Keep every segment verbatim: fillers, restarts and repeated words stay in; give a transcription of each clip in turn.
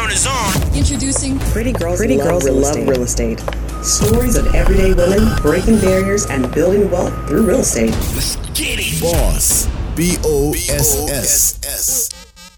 on is on. Introducing Pretty Girls, Pretty Love, Girls Real, Love Estate. Real Estate. Stories of everyday women breaking barriers and building wealth through real estate. Let's get it. Boss. B O S S.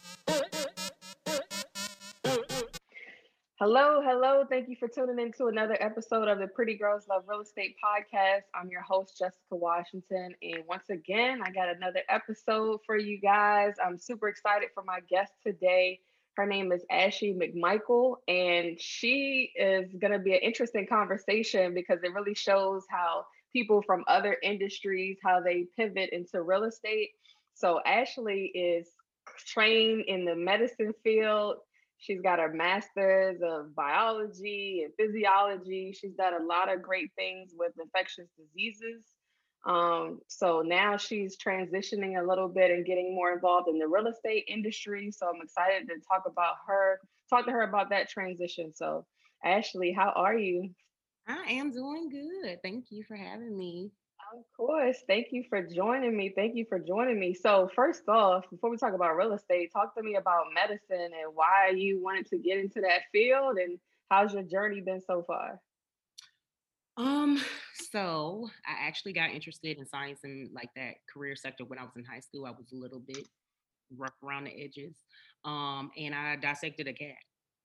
Hello, hello. Thank you for tuning in to another episode of the Pretty Girls Love Real Estate podcast. I'm your host, Jessica Washington. And once again, I got another episode for you guys. I'm super excited for my guest today. Her name is Ashley McMichael, and she is going to be an interesting conversation because it really shows how people from other industries, how they pivot into real estate. So Ashley is trained in the medicine field. She's got her master's of biology and physiology. She's done a lot of great things with infectious diseases. Um, so now she's transitioning a little bit and getting more involved in the real estate industry. So I'm excited to talk about her, talk to her about that transition. So Ashley, how are you? I am doing good. Thank you for having me. Of course. Thank you for joining me. Thank you for joining me. So first off, before we talk about real estate, talk to me about medicine and why you wanted to get into that field and how's your journey been so far? Um, so I actually got interested in science and like that career sector when I was in high school. I was a little bit rough around the edges. Um, and I dissected a cat.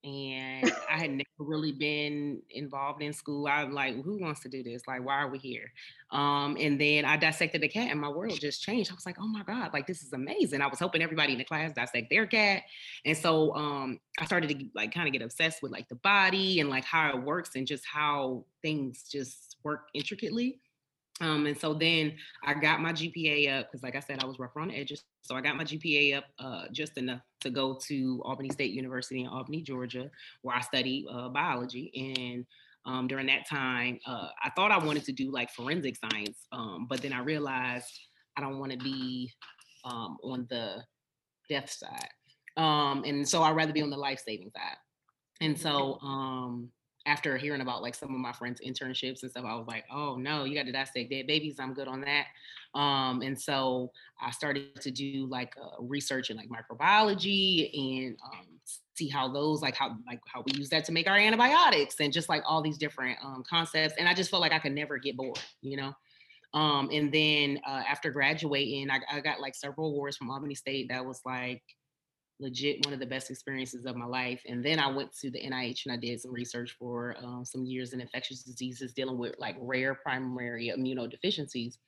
And I had never really been involved in school. I'm like, who wants to do this? Like, why are we here? Um, and then I dissected the cat and my world just changed. I was like, oh my God, like this is amazing. I was hoping everybody in the class dissect their cat. And so um, I started to like kind of get obsessed with like the body and like how it works and just how things just work intricately. Um, and so then I got my G P A up because, like I said, I was rough around the edges. So I got my G P A up uh, just enough to go to Albany State University in Albany, Georgia, where I studied uh, biology. And um, during that time, uh, I thought I wanted to do like forensic science, um, but then I realized I don't want to be um, on the death side. Um, and so I'd rather be on the life-saving side. And so um, after hearing about like some of my friends' internships and stuff, I was like, oh no, you got to dissect dead babies. I'm good on that. Um, and so I started to do like uh, research in like microbiology and um, see how those like how like how we use that to make our antibiotics and just like all these different um, concepts. And I just felt like I could never get bored, you know. Um, and then uh, after graduating, I, I got like several awards from Albany State. That was like legit one of the best experiences of my life. And then I went to the N I H and I did some research for um, some years in infectious diseases dealing with like rare primary immunodeficiencies.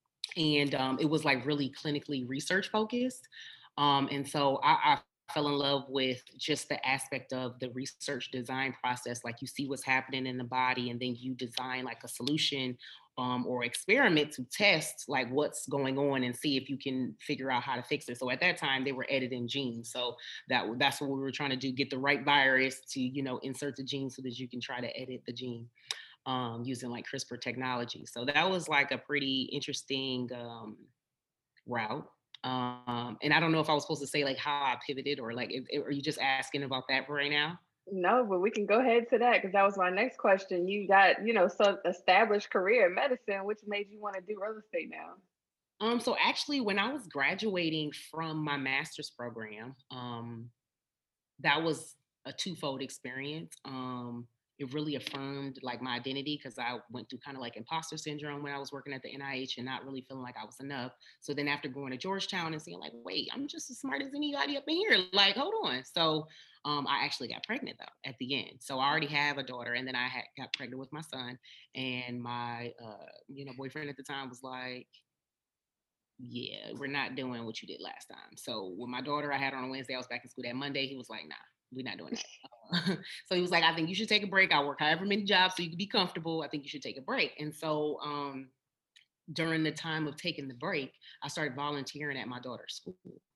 And um, it was like really clinically research focused. Um, and so I, I fell in love with just the aspect of the research design process. Like you see what's happening in the body and then you design like a solution Um, or experiment to test like what's going on and see if you can figure out how to fix it. So at that time they were editing genes. So that that's what we were trying to do, get the right virus to, you know, insert the gene so that you can try to edit the gene um, using like CRISPR technology. So that was like a pretty interesting um, route. Um, and I don't know if I was supposed to say like how I pivoted or like, if, are you just asking about that for right now? No, but we can go ahead to that because that was my next question. You got, you know, some established career in medicine, which made you want to do real estate now? Um, so actually, when I was graduating from my master's program, um, that was a twofold experience. Um, it really affirmed like my identity because I went through kind of like imposter syndrome when I was working at the N I H and not really feeling like I was enough. So then after going to Georgetown and seeing like, wait, I'm just as smart as anybody up in here. Like, hold on. So um, I actually got pregnant though at the end. So I already have a daughter, and then I had got pregnant with my son, and my uh, you know boyfriend at the time was like, yeah, we're not doing what you did last time. So with my daughter, I had her on a Wednesday. I was back in school that Monday. He was like, nah, we're not doing that. Uh, so he was like, I think you should take a break. I'll work however many jobs so you can be comfortable. I think you should take a break. And so um, during the time of taking the break, I started volunteering at my daughter's school.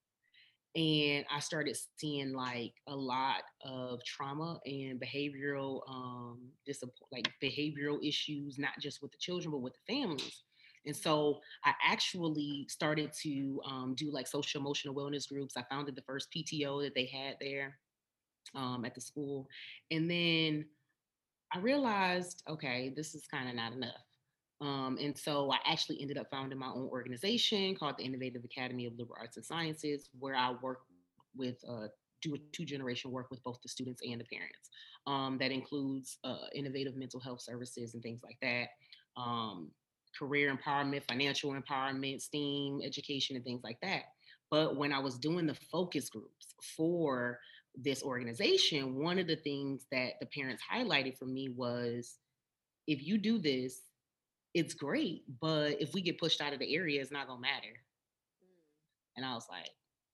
And I started seeing like a lot of trauma and behavioral, um, disapp- like behavioral issues, not just with the children, but with the families. And so I actually started to um, do like social emotional wellness groups. I founded the first P T O that they had there um, at the school. And then I realized, okay, this is kind of not enough. Um, and so I actually ended up founding my own organization called the Innovative Academy of Liberal Arts and Sciences, where I work with uh, do a two generation work with both the students and the parents. Um, that includes uh, innovative mental health services and things like that. Um, career empowerment, financial empowerment, STEAM education, and things like that. But when I was doing the focus groups for this organization, one of the things that the parents highlighted for me was, if you do this, it's great, but if we get pushed out of the area, it's not gonna matter. And I was like,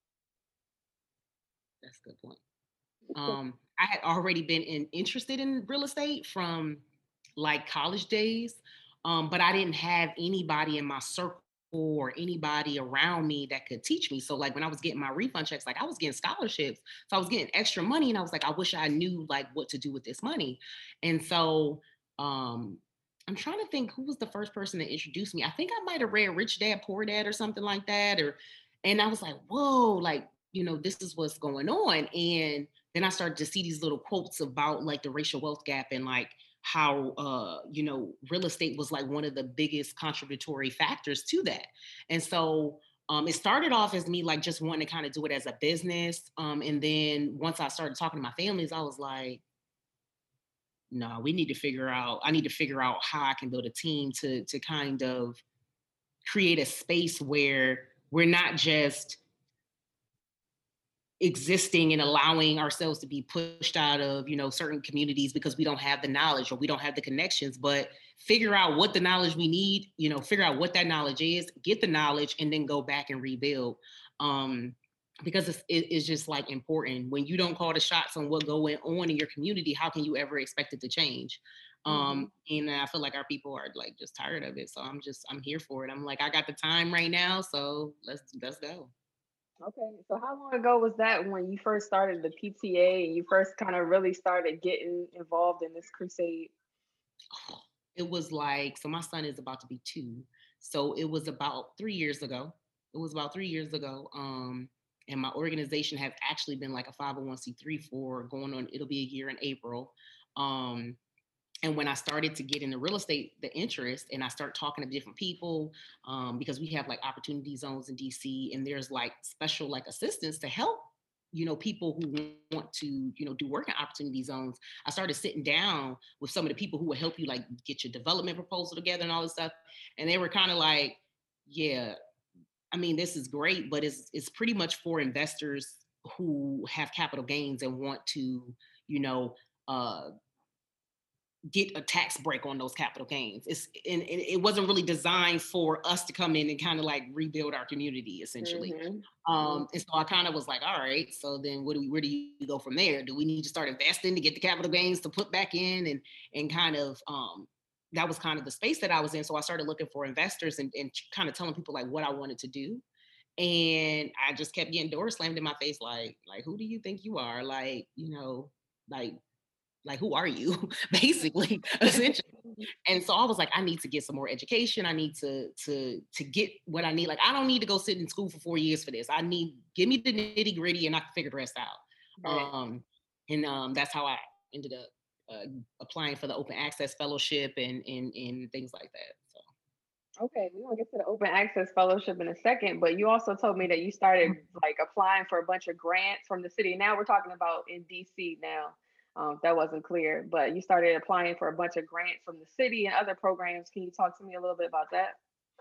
that's a good point. Um, I had already been in, interested in real estate from like college days, um, but I didn't have anybody in my circle or anybody around me that could teach me. So like when I was getting my refund checks, like I was getting scholarships, so I was getting extra money, and I was like, I wish I knew like what to do with this money. And so um, I'm trying to think who was the first person that introduced me. I think I might have read Rich Dad Poor Dad or something like that, or and I was like, whoa, like you know, this is what's going on. And then I started to see these little quotes about like the racial wealth gap and like how uh you know real estate was like one of the biggest contributory factors to that. And so um it started off as me like just wanting to kind of do it as a business, um and then once I started talking to my families, I was like, no, we need to figure out I need to figure out how I can build a team to to kind of create a space where we're not just existing and allowing ourselves to be pushed out of, you know, certain communities because we don't have the knowledge or we don't have the connections, but figure out what the knowledge we need, you know, figure out what that knowledge is, get the knowledge, and then go back and rebuild. Um, because it's, it- it's just like important. When you don't call the shots on what going on in your community, how can you ever expect it to change? Mhm. Um, and I feel like our people are like just tired of it. So I'm just, I'm here for it. I'm like, I got the time right now. So let's, let's go. Okay, so how long ago was that when you first started the P T A and you first kind of really started getting involved in this crusade? It was like, so my son is about to be two. So it was about three years ago. It was about three years ago. Um, and my organization has actually been like a five oh one c three for going on, it'll be a year in April. Um, and when I started to get into real estate, the interest, and I start talking to different people, um, because we have like opportunity zones in D C, and there's like special like assistance to help, you know, people who want to, you know, do work in opportunity zones. I started sitting down with some of the people who will help you like get your development proposal together and all this stuff, and they were kind of like, yeah, I mean, this is great, but it's it's pretty much for investors who have capital gains and want to, you know, uh, get a tax break on those capital gains. It's and, and it wasn't really designed for us to come in and kind of like rebuild our community essentially. Mm-hmm. Um, and so I kind of was like, all right, so then what do we, where do you go from there? Do we need to start investing to get the capital gains to put back in, and and kind of um, that was kind of the space that I was in. So I started looking for investors and, and kind of telling people like what I wanted to do. And I just kept getting doors slammed in my face, like, like who do you think you are? Like, you know, like like who are you basically essentially. And so I was like, I need to get some more education. I need to to to get what I need. Like I don't need to go sit in school for four years for this. I need, give me the nitty gritty and I can figure the rest out. Right. um and um that's how I ended up uh, applying for the open access fellowship and and and things like that. So Okay, we're gonna get to the open access fellowship in a second, but you also told me that you started like applying for a bunch of grants from the city. Now we're talking about in D C now. Um, that wasn't clear, but you started applying for a bunch of grants from the city and other programs. Can you talk to me a little bit about that?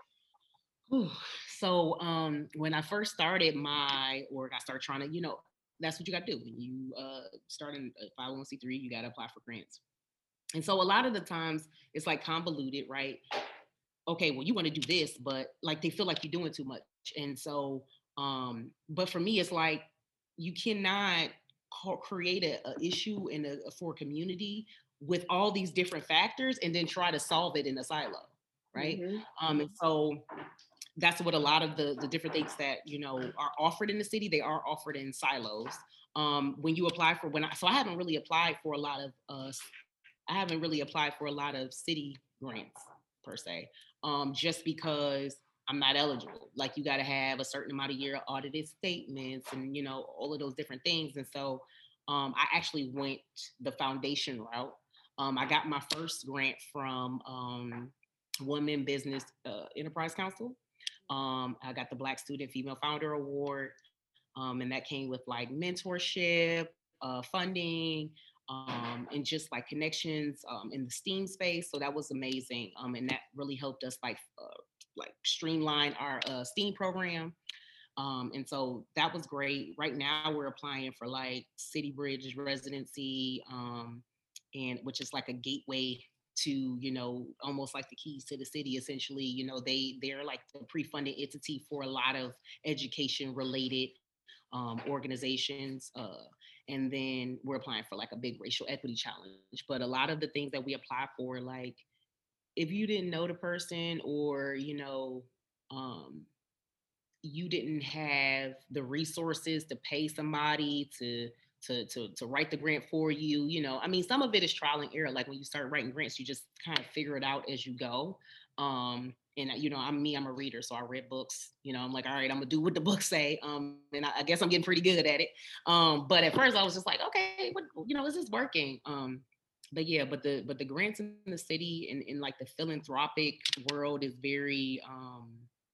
whew. So um when I first started my org, I started trying to, you know, that's what you got to do when you uh start in a five oh one c three. You got to apply for grants. And so a lot of the times it's like convoluted, right? Okay, well, you want to do this, but like they feel like you're doing too much. And so, um, but for me, it's like you cannot co- create a, a issue in a, for a community with all these different factors and then try to solve it in a silo, right? Mm-hmm. Um, and so that's what a lot of the, the different things that, you know, are offered in the city, they are offered in silos. Um, when you apply for, when I, so I haven't really applied for a lot of uh, I haven't really applied for a lot of city grants per se, um, just because I'm not eligible. Like you got to have a certain amount of year audited statements and, you know, all of those different things. And so um, I actually went the foundation route. Um, I got my first grant from um, Women Business uh, Enterprise Council. Um, I got the Black Student Female Founder Award. Um, and that came with like mentorship, uh, funding, um, and just like connections um, in the STEAM space. So that was amazing. Um, and that really helped us like uh, like streamline our uh, STEAM program. Um, and so that was great. Right now we're applying for like City Bridge residency, um, and which is like a gateway to, you know, almost like the keys to the city. Essentially, you know, they they're like the pre-funded entity for a lot of education related um, organizations. Uh, and then we're applying for like a big racial equity challenge. But a lot of the things that we apply for, like if you didn't know the person or, you know, um, you didn't have the resources to pay somebody to to to to write the grant for you, you know, I mean, some of it is trial and error. Like when you start writing grants, you just kind of figure it out as you go. Um, and you know, I'm me, I'm a reader, so I read books. You know, I'm like, all right, I'm gonna do what the books say. Um, and I, I guess I'm getting pretty good at it. Um, but at first, I was just like, okay, what, you know, is this working? Um, but yeah, but the but the grants in the city and in like the philanthropic world is very um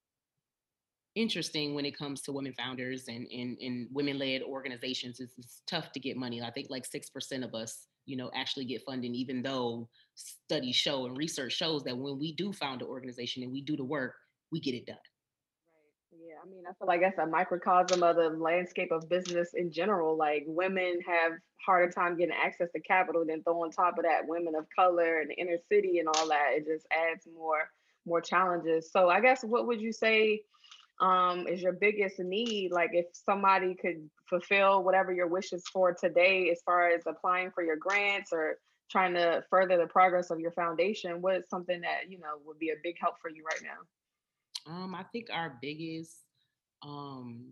interesting when it comes to women founders and and, and women-led organizations. It's, it's tough to get money. I think like six percent of us, you know, actually get funding, even though studies show and research shows that when we do found an organization and we do the work, we get it done. Right. Yeah, I mean, I feel like that's a microcosm of the landscape of business in general. Like women have harder time getting access to capital, than throw on top of that women of color and the inner city and all that. It just adds more more challenges. So I guess what would you say um is your biggest need? Like if somebody could fulfill whatever your wishes for today as far as applying for your grants or trying to further the progress of your foundation, what is something that you know would be a big help for you right now? Um, I think our biggest um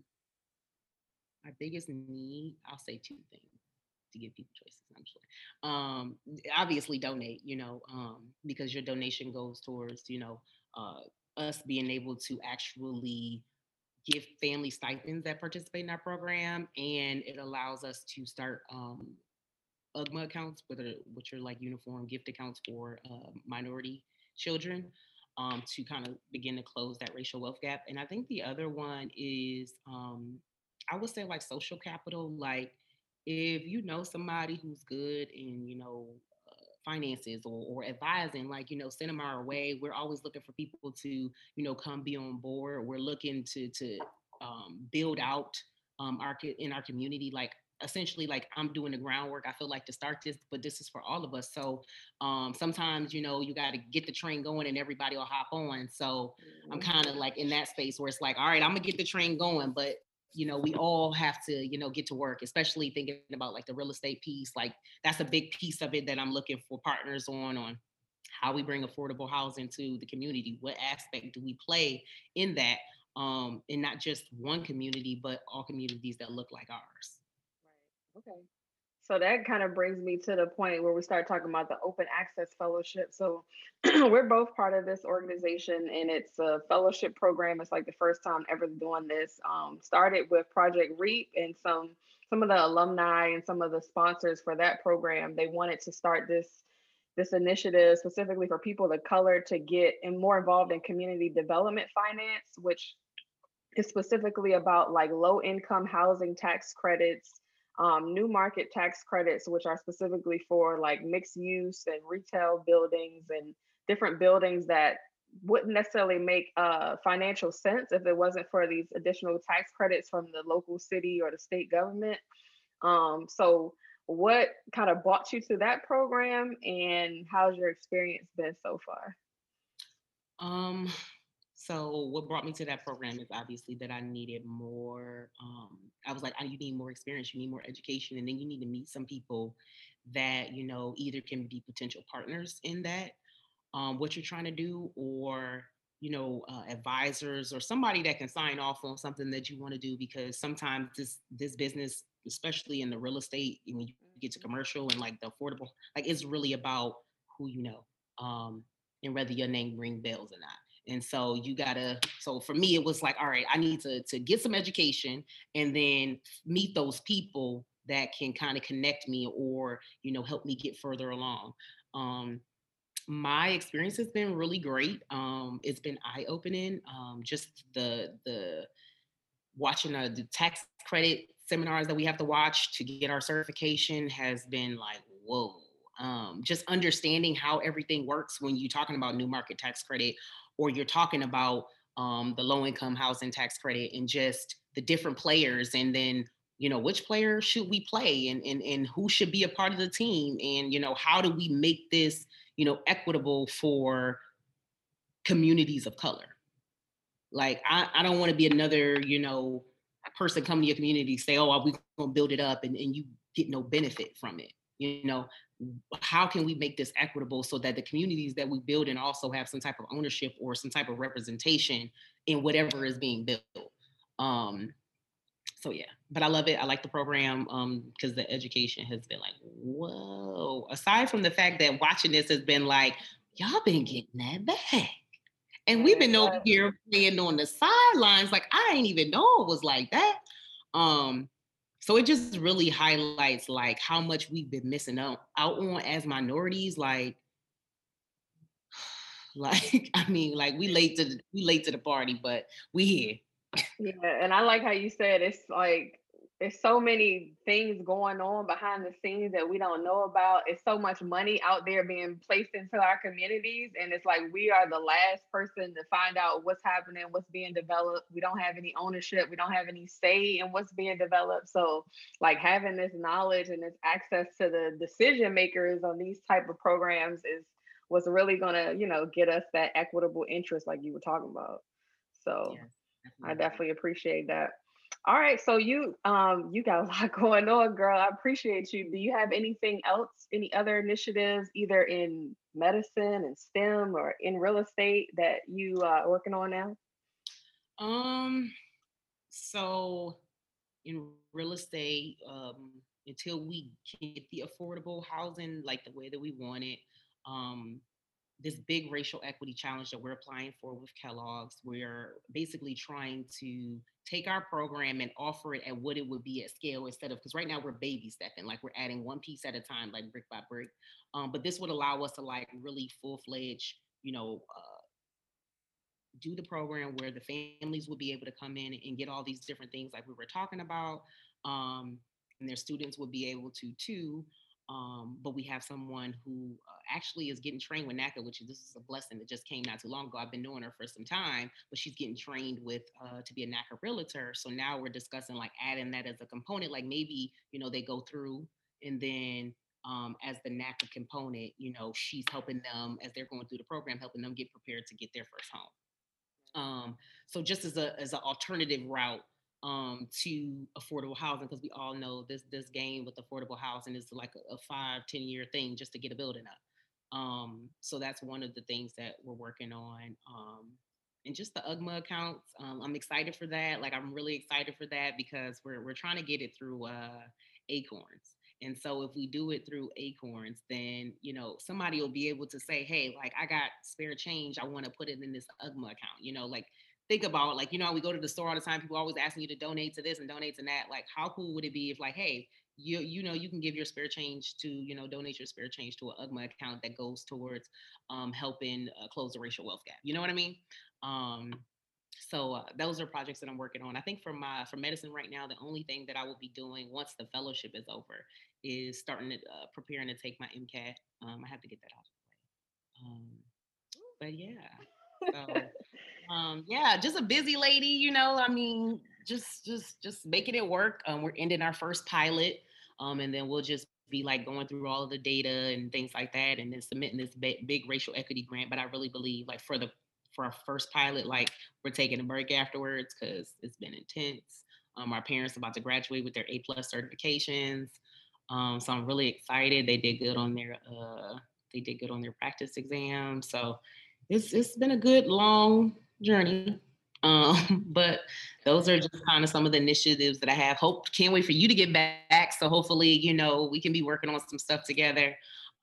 our biggest need, I'll say two things to give people choices, I'm sure. Um, obviously donate, you know, um, because your donation goes towards, you know, uh, us being able to actually give family stipends that participate in our program, and it allows us to start um, U G M A accounts, whether which are like uniform gift accounts for uh, minority children, um, to kind of begin to close that racial wealth gap. And I think the other one is, um, I would say like social capital. Like if you know somebody who's good in, you know, uh, finances or, or advising, like, you know, send them our way. We're always looking for people to, you know, come be on board. We're looking to to um, build out um, our in our community, like essentially like I'm doing the groundwork. I feel like to start this, but this is for all of us. So um, sometimes, you know, you got to get the train going and everybody will hop on. So I'm kind of Mhm. like in that space where it's like, all right, I'm gonna get the train going, but you know, we all have to, you know, get to work, especially thinking about like the real estate piece. Like that's a big piece of it that I'm looking for partners on, on how we bring affordable housing to the community. What aspect do we play in that? Um, and not just one community, but all communities that look like ours. Right. Okay. So that kind of brings me to the point where we start talking about the Open Access Fellowship. So we're both part of this organization, and it's a fellowship program. It's like the first time ever doing this. Um, started with Project REAP, and some some of the alumni and some of the sponsors for that program. They wanted to start this this initiative specifically for people of color to get and more involved in community development finance, which is specifically about like low income housing tax credits, um, new market tax credits, which are specifically for like mixed use and retail buildings and different buildings that wouldn't necessarily make uh, financial sense if it wasn't for these additional tax credits from the local city or the state government. Um, so, what kind of brought you to that program, and how's your experience been so far? Um, so what brought me to that program is obviously that I needed more. Um, I was like, I, you need more experience, you need more education, and then you need to meet some people that you know either can be potential partners in that um, what you're trying to do, or you know, uh, advisors or somebody that can sign off on something that you want to do. Because sometimes this this business, especially in the real estate, and when you get to commercial and like the affordable, like it's really about who you know, um, and whether your name ring bells or not. And so you gotta. So for me, it was like, all right, I need to to get some education and then meet those people that can kind of connect me or you know help me get further along. Um, my experience has been really great. Um, it's been eye opening. Um, just the the watching uh, the tax credit seminars that we have to watch to get our certification has been like, whoa. Um, just understanding how everything works when you're talking about new market tax credit, or you're talking about um, the low income housing tax credit, and just the different players, and then you know which player should we play, and, and and who should be a part of the team, and you know how do we make this you know equitable for communities of color. Like I, I don't want to be another, you know, person coming to your community say, oh, are we gonna build it up, and, and you get no benefit from it. You know, how can we make this equitable so that the communities that we build in also have some type of ownership or some type of representation in whatever is being built? Um, so yeah, but I love it. I like the program um because the education has been like, whoa. Aside from the fact that watching this has been like, y'all been getting that back. And we've been over here playing on the sidelines. Like I didn't even know it was like that. Um, so it just really highlights like how much we've been missing out, out on as minorities. Like, like I mean, like we late to the, we late to the party, but we here. Yeah, and I like how you said it's like there's so many things going on behind the scenes that we don't know about. It's so much money out there being placed into our communities, and it's like we are the last person to find out what's happening, what's being developed. We don't have any ownership, we don't have any say in what's being developed. So, like having this knowledge and this access to the decision makers on these type of programs is what's really gonna, you know, get us that equitable interest like you were talking about. So. Yes, I definitely. definitely appreciate that. All right, so you um you got a lot going on, girl. I appreciate you. Do you have anything else, any other initiatives, either in medicine and STEM or in real estate that you uh working on now? Um, so in real estate, um, until we get the affordable housing like the way that we want it, um, this big racial equity challenge that we're applying for with Kellogg's, we're basically trying to take our program and offer it at what it would be at scale, instead of, because right now we're baby stepping, like we're adding one piece at a time, like brick by brick. Um, but this would allow us to like really full fledged, you know, uh, do the program where the families would be able to come in and get all these different things like we were talking about. Um, and their students would be able to too. Um, but we have someone who uh, actually is getting trained with NACA, which is, this is a blessing that just came not too long ago. I've been knowing her for some time, but she's getting trained with uh, to be a NACA realtor. So now we're discussing like adding that as a component, like maybe, you know, they go through, and then um, as the NACA component, you know, she's helping them as they're going through the program, helping them get prepared to get their first home. Um, so just as a as an alternative route um, to affordable housing, because we all know this this game with affordable housing is like a, a five ten year thing just to get a building up. Um, so that's one of the things that we're working on. Um, and just the U G M A accounts, um, I'm excited for that. Like I'm really excited for that because we're we're trying to get it through uh, Acorns. And so if we do it through Acorns, then, you know, somebody will be able to say, hey, like I got spare change. I want to put it in this U G M A account. You know, like think about like, you know, we go to the store all the time. People always asking you to donate to this and donate to that. Like how cool would it be if like, hey, you you know, you can give your spare change to, you know, donate your spare change to a U G M A account that goes towards um, helping uh, close the racial wealth gap. You know what I mean? Um, so uh, those are projects that I'm working on. I think for my for medicine right now, the only thing that I will be doing once the fellowship is over is starting to uh, preparing to take my MCAT. Um, I have to get that out of the way. Um, but yeah, so um, yeah, just a busy lady, you know. I mean, just just just making it work. Um, we're ending our first pilot, um, and then we'll just be like going through all of the data and things like that, and then submitting this big, big racial equity grant. But I really believe, like for the for our first pilot, like we're taking a break afterwards because it's been intense. Um, our parents about to graduate with their A plus certifications, um, so I'm really excited. They did good on their uh, they did good on their practice exam, so it's it's been a good long journey. Um, but those are just kind of some of the initiatives that I have. Hope can't wait for you to get back. So hopefully, you know, we can be working on some stuff together.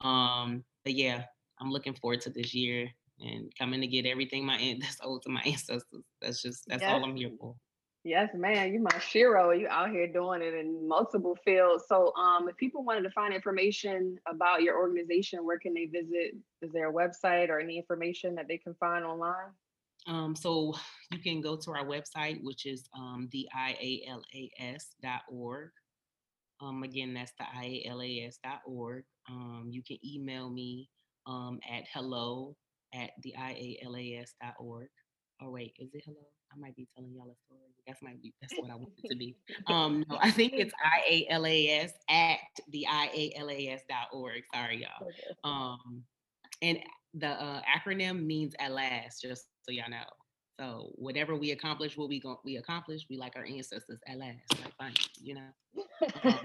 Um, but yeah, I'm looking forward to this year and coming to get everything my that's owed to my ancestors. That's just that's Yes. all I'm here for. Yes, man, you my Shiro. You out here doing it in multiple fields. So um if people wanted to find information about your organization, where can they visit? Is there a website or any information that they can find online? Um, so you can go to our website, which is um, the I A L A S dot org. Um, again, that's the I A L A S dot org. Um, you can email me um, at hello at the I A L A S dot org. Oh wait, is it hello? I might be telling y'all a story. That's might be that's what I want it to be. Um, no, I think it's I A L A S at the I A L A S dot org. Sorry, y'all. Okay. Um, and the uh, acronym means at last, just so y'all know. So whatever we accomplish, what we go we accomplish, we like our ancestors at last, like fine, you know. Um,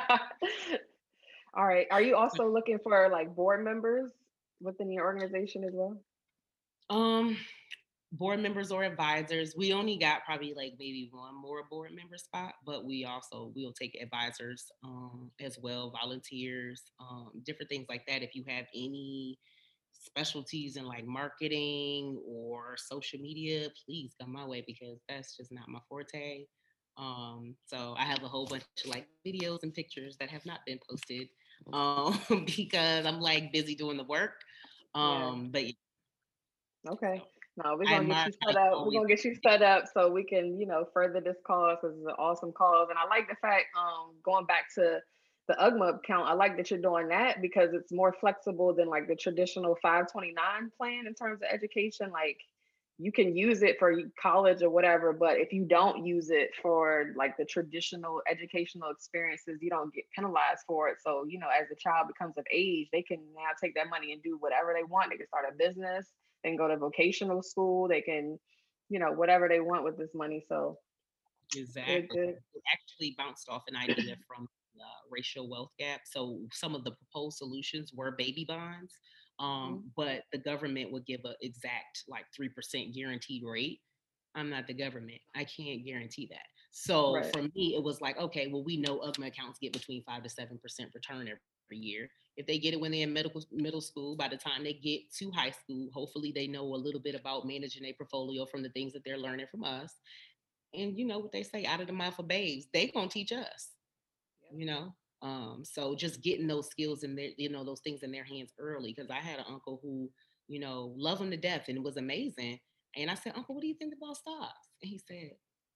All right. Are you also looking for like board members within your organization as well? um, board members or advisors. We only got probably like maybe one more board member spot, but we also we'll take advisors um, as well, volunteers, um, different things like that. If you have any specialties in like marketing or social media, please come my way because that's just not my forte. Um, so I have a whole bunch of like videos and pictures that have not been posted um, because I'm like busy doing the work. Yeah. Um, but Okay. so No, we're I gonna get admire you how set you up. We're always gonna get you set up so we can, you know, further this cause because it's an awesome cause. And I like the fact, um, going back to the U G M A account, I like that you're doing that because it's more flexible than like the traditional five twenty-nine plan in terms of education. Like you can use it for college or whatever, but if you don't use it for like the traditional educational experiences, you don't get penalized for it. So, you know, as the child becomes of age, they can now take that money and do whatever they want. They can start a business, they can go to vocational school, they can, you know, whatever they want with this money. So good, exactly. good. It actually bounced off an idea from the racial wealth gap. So some of the proposed solutions were baby bonds, um, Mhm. but the government would give an exact like three percent guaranteed rate. I'm not the government. I can't guarantee that. So Right. for me, it was like, okay, well, we know U G M A accounts get between five to seven percent return every year. If they get it when they're in middle middle school, by the time they get to high school, hopefully they know a little bit about managing their portfolio from the things that they're learning from us. And you know what they say, out of the mouth of babes, they gonna teach us, Yep. you know. Um, so just getting those skills in their, you know, those things in their hands early. Because I had an uncle who, you know, loved him to death and it was amazing. And I said, Uncle, what do you think about stocks? And he said,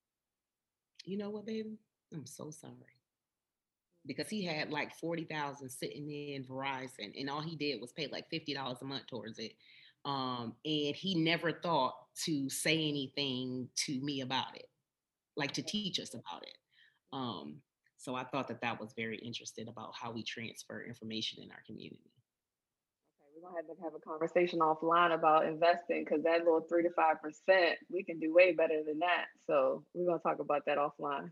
you know what, baby? I'm so sorry. Because he had like forty thousand sitting in Verizon and all he did was pay like fifty dollars a month towards it. Um, and he never thought to say anything to me about it, like to teach us about it. Um, so I thought that that was very interesting about how we transfer information in our community. Okay, we're gonna have to have a conversation offline about investing because that little three to five percent, we can do way better than that. So we're gonna talk about that offline.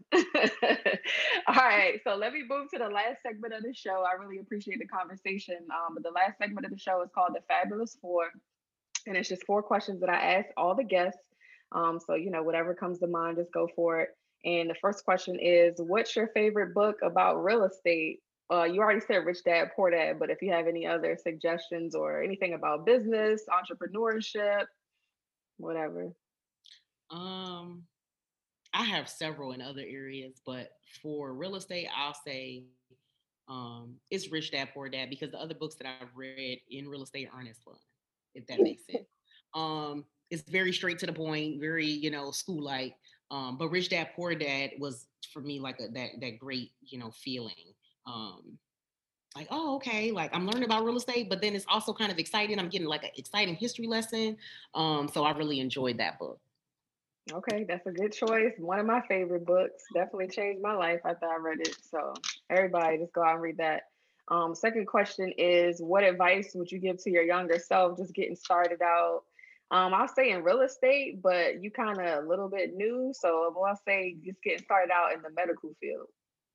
All right, so let me move to the last segment of the show. I really appreciate the conversation. Um, but the last segment of the show is called the Fabulous Four, and it's just four questions that I ask all the guests. Um, so you know, whatever comes to mind, just go for it. And the first question is, what's your favorite book about real estate? Uh, you already said Rich Dad Poor Dad, but if you have any other suggestions or anything about business, entrepreneurship, whatever. Um, I have several in other areas, but for real estate, I'll say um, it's Rich Dad Poor Dad because the other books that I've read in real estate aren't as fun, if that makes sense. Um, it's very straight to the point, very you know school like. Um, but Rich Dad Poor Dad was for me like a, that that great you know feeling. Um, like oh okay, like I'm learning about real estate, but then it's also kind of exciting. I'm getting like an exciting history lesson. Um, so I really enjoyed that book. Okay, that's a good choice. One of my favorite books. Definitely changed my life after I read it. So everybody just go out and read that. Um, second question is, what advice would you give to your younger self just getting started out? Um, I'll say in real estate, but you kind of a little bit new. So I'll say just getting started out in the medical field.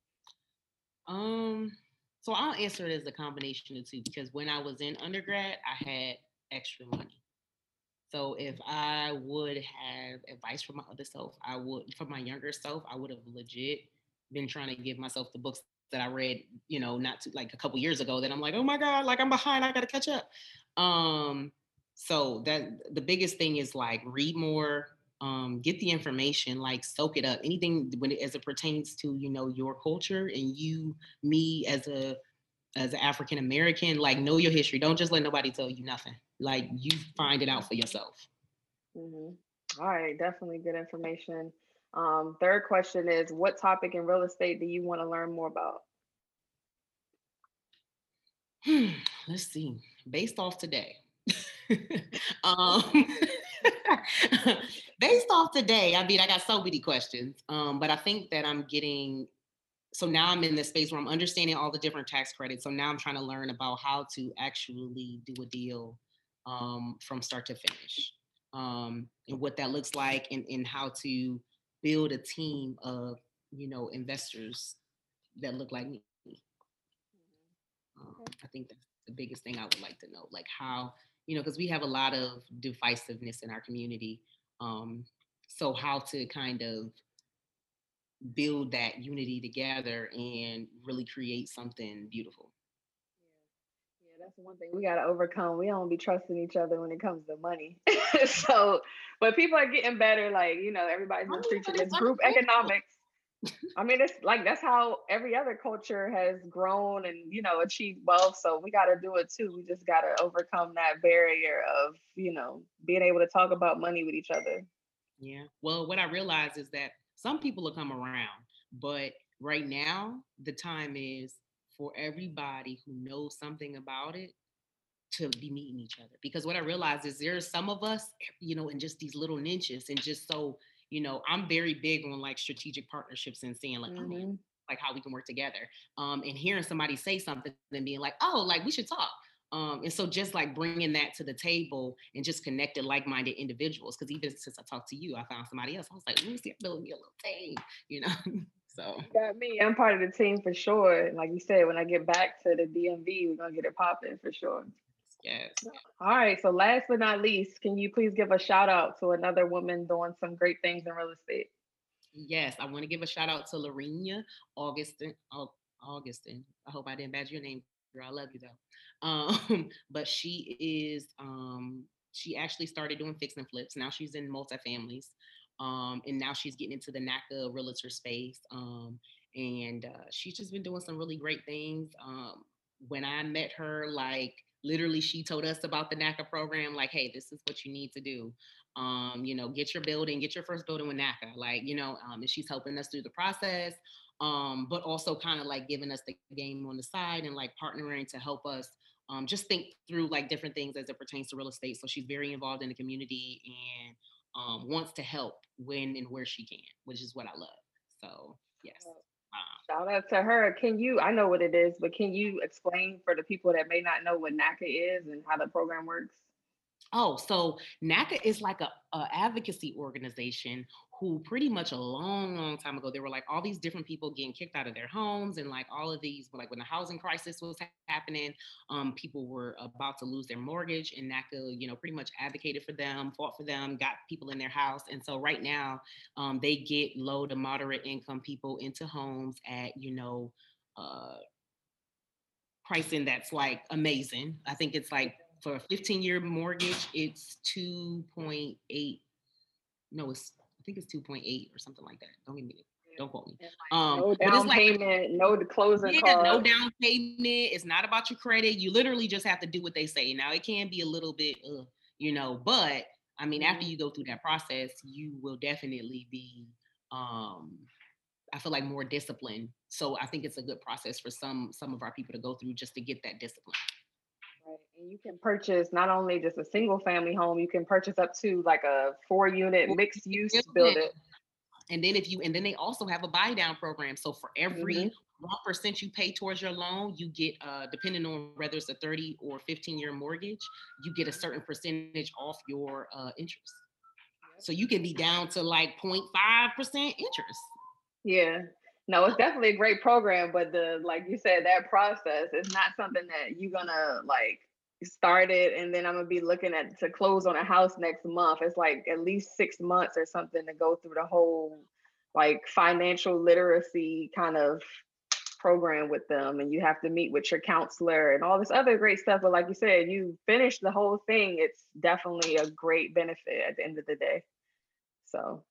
Um, so I'll answer it as a combination of two because when I was in undergrad, I had extra money. So if I would have advice for my other self, I would for my younger self, I would have legit been trying to give myself the books that I read, you know, not too, like a couple years ago. That I'm like, oh my god, like I'm behind, I got to catch up. Um, so that the biggest thing is like read more, um, get the information, like soak it up. Anything when it, as it pertains to you know your culture and you, me as a as an African American, like know your history. Don't just let nobody tell you nothing. Like you find it out for yourself. Hmm. All right, definitely good information. Um, third question is, what topic in real estate do you want to learn more about? Hmm, let's see. Based off today. um, based off today, I mean, I got so many questions, um, but I think that I'm getting so now I'm in this space where I'm understanding all the different tax credits. So now I'm trying to learn about how to actually do a deal um, from start to finish, um, and what that looks like, and, and how to build a team of you know investors that look like me. Um, Okay. I think that's the biggest thing I would like to know, like how you know, because we have a lot of divisiveness in our community. Um, so how to kind of build that unity together and really create something beautiful. Yeah, yeah, that's one thing we got to overcome. We don't be trusting each other when it comes to money. So, but people are getting better. Like, you know, everybody's I been mean, but preaching it's this group understandable. economics. I mean, it's like that's how every other culture has grown and, you know, achieved wealth. So we got to do it too. We just got to overcome that barrier of, you know, being able to talk about money with each other. Yeah. Well, what I realize is that some people will come around, but right now the time is for everybody who knows something about it to be meeting each other. Because what I realize is there's some of us, you know, in just these little niches, and just so, you know, I'm very big on like strategic partnerships and saying like, oh man, Hmm. like how we can work together. Um, and hearing somebody say something and being like, oh, like we should talk. Um, and so just like bringing that to the table and just connected like-minded individuals. Because even since I talked to you, I found somebody else. I was like, let me see, I'm building me a little team, you know. So You got me. I'm part of the team for sure. And like you said, when I get back to the D M V, we're going to get it popping for sure. yes. All right. So last but not least, can you please give a shout out to another woman doing some great things in real estate? Yes, I want to give a shout out to Lorena Augustin. Au- Augustin. I hope I didn't badger your name, girl. I love you though. Um, but she is um she actually started doing fix and flips. Now she's in multifamilies. Um, and now she's getting into the NACA realtor space. Um, and uh, she's just been doing some really great things. Um, when I met her, like literally, she told us about the NACA program. Like, hey, this is what you need to do. Um, you know, get your building, get your first building with NACA, like, you know, um, and she's helping us through the process, um, but also kind of like giving us the game on the side and like partnering to help us um, just think through like different things as it pertains to real estate. So she's very involved in the community and um, wants to help when and where she can, which is what I love. So, yes. Um, Shout out to her. Can you, I know what it is, but can you explain for the people that may not know what NACA is and how the program works? Oh, so NACA is like a, a advocacy organization who pretty much a long, long time ago, there were like all these different people getting kicked out of their homes, and like all of these, like when the housing crisis was ha- happening, um, people were about to lose their mortgage, and NACA, you know, pretty much advocated for them, fought for them, got people in their house. And so right now, um, they get low to moderate income people into homes at, you know, uh, pricing that's like amazing. I think it's like for a fifteen year mortgage, it's two point eight. No, it's I think it's two point eight or something like that. Don't give me don't quote me. And like Um, no but it's down like payment, no closing yeah, no costs. down payment. It's not about your credit. You literally just have to do what they say. Now it can be a little bit, uh, you know, but I mean, after Mhm. you go through that process, you will definitely be um I feel like more disciplined. So I think it's a good process for some some of our people to go through just to get that discipline. Right. And you can purchase not only just a single family home, you can purchase up to like a four unit Well, mixed use building. building. And then if you and then they also have a buy down program. So for every Hmm. one percent you pay towards your loan, you get uh depending on whether it's a thirty or fifteen year mortgage, you get a certain percentage off your uh interest. So you can be down to like zero point five percent interest. Yeah. No, it's definitely a great program, but the like you said, that process is not something that you're gonna like start it and then I'm gonna be looking at to close on a house next month. It's like at least six months or something to go through the whole like financial literacy kind of program with them, and you have to meet with your counselor and all this other great stuff. But like you said, you finish the whole thing, it's definitely a great benefit at the end of the day. So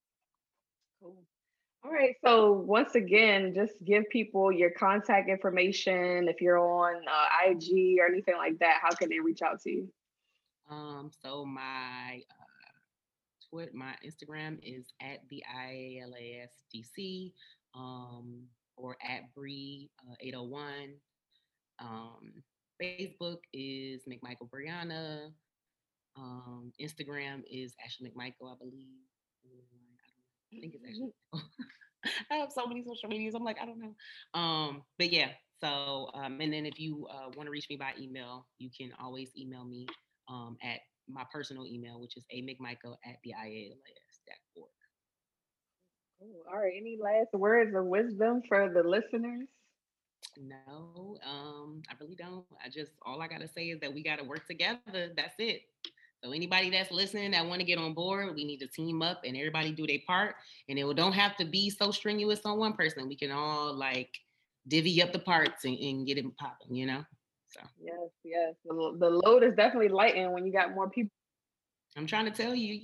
cool. All right. So once again, just give people your contact information. If you're on uh, I G or anything like that, how can they reach out to you? Um, so my Twitter, my Instagram is at the I A L A S D C, um, or at Bree uh, eight oh one. Um, Facebook is McMichael Brianna. Um, Instagram is Ashley McMichael, I believe. I think it's actually. I have so many social medias. I'm like, I don't know. Um, but yeah. So, um, and then if you uh, want to reach me by email, you can always email me um, at my personal email, which is a mcmichael at the I A L A S dot org. Cool. All right. Any last words of wisdom for the listeners? No, um, I really don't. I just all I gotta say is that we gotta work together. That's it. So anybody that's listening that want to get on board, we need to team up and everybody do their part. And it don't have to be so strenuous on one person. We can all like divvy up the parts and, and get it popping, you know? So Yes, yes. The, the load is definitely lightened when you got more people. I'm trying to tell you.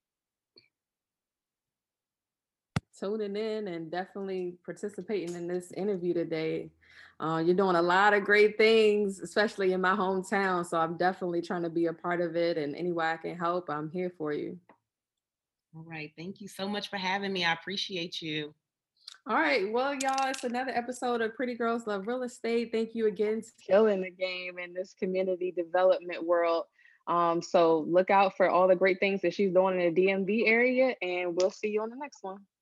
Tuning in and definitely participating in this interview today. Uh, you're doing a lot of great things, especially in my hometown. So I'm definitely trying to be a part of it. And any way I can help, I'm here for you. All right. Thank you so much for having me. I appreciate you. All right. Well, y'all, it's another episode of Pretty Girls Love Real Estate. Thank you again for killing the game in this community development world. Um, so look out for all the great things that she's doing in the D M V area, and we'll see you on the next one.